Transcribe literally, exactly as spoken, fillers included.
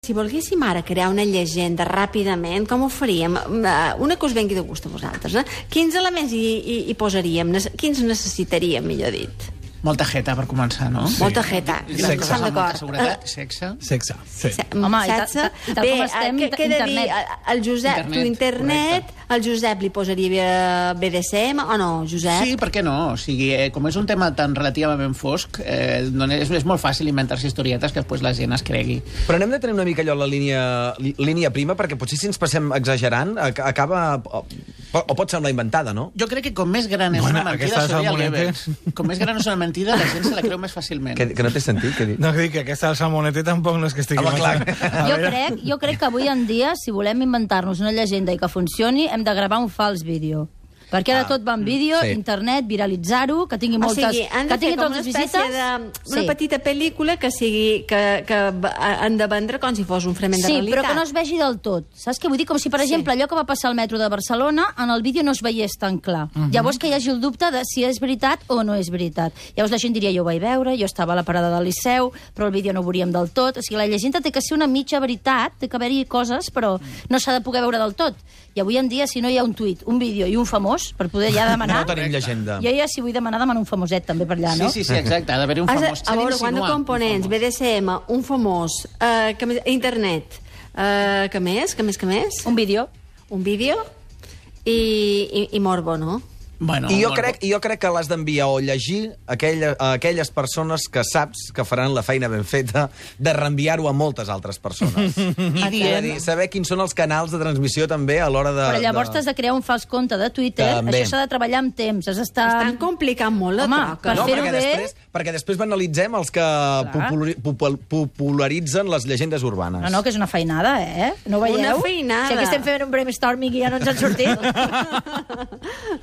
Si volguéssim ara crear una llegenda ràpidament, com ho faríem? Una que us vengui de gust a vosaltres, eh? Quins elements hi, hi, hi posaríem? Quins necessitaríem, millor dit? Molta jeta, per començar, no? Sí. Molta jeta. Sexe. Estan d'acord. Seguretat, sexe. Sexe, sí. Home, i sexe. tal, i tal Bé, com estem, què, què he de dir? internet. El Josep, Internet, tu internet, correcte. el Josep li posaria B D S M o no, Josep? Sí, per què no? O sigui, eh, com és un tema tan relativament fosc, eh, és, és molt fàcil inventar-se historietes que després la gent es cregui. Però anem de tenir una mica allò la línia, li- línia prima, perquè potser si ens passem exagerant, ac- acaba... O, o pot semblar inventada, no? Jo crec que com més gran és Bueno, una mentida, aquesta seria el salmonete- Goebbels. Com més gran és una mentida, la gent se la creu més fàcilment. Que, que no té sentit? Que... No, dic que aquesta del salmonete tampoc no és que estigui... Home, clar. massa- Jo crec, jo crec que avui en dia, si volem inventar-nos una llegenda i que funcioni, hem de gravar un fals vídeo. Perquè ara Ah, tot va en vídeo, sí. internet, viralitzar-ho, que tingui O moltes, sigui, han de que fer tingui com una totes les espècie visites. de... Una Sí. petita pel·lícula que sigui... que, que han de vendre com si fos un fragment de Sí, realitat. però que no es vegi del tot. Saps què vull dir? Com si, per Sí. exemple, allò que va passar al metro de Barcelona, en el vídeo no es veiés tan clar. Uh -huh. Llavors que hi hagi el dubte de si és veritat o no és veritat. Llavors la gent diria, jo ho vaig veure, jo estava a la parada del Liceu, però el vídeo no ho veuríem del tot. O sigui, la llegenda té que ser una mitja veritat, té que haver-hi coses, però no s'ha de poder veure del tot. I avui en dia, si no hi ha un tuit, un vídeo i un famós, per poder ja demanar... No tenim llegenda. Jo ja, si vull demanar, demano un famoset també per allà, no? Sí, sí, sí, exacte. Ha d'haver-hi un Has de- famós. a veure, S'ha quant de d'insinuar un components, famós. B D S M, un famós, uh, que més, internet, uh, que més, que més, que més? Un vídeo. Un vídeo i, i, i morbo, no? Bueno, I jo molt crec, bo. I jo crec que l'has d'enviar o llegir a, aquella, a aquelles persones que saps que faran la feina ben feta de reenviar-ho a moltes altres persones. I dient- dir, dir, saber quins són els canals de transmissió també a l'hora de... Però llavors de... t'has de crear un fals compte de Twitter. També. Això s'ha de treballar amb temps. Has d'estar... Estan complicant molt la Home, troca. per No, fer-ho perquè bé- després, perquè després banalitzem els que populari, popul, popularitzen les llegendes urbanes. No, no, que és una feinada, eh? No ho veieu? Una feinada. Si aquí estem fent un brainstorming i ja no ens han sortit.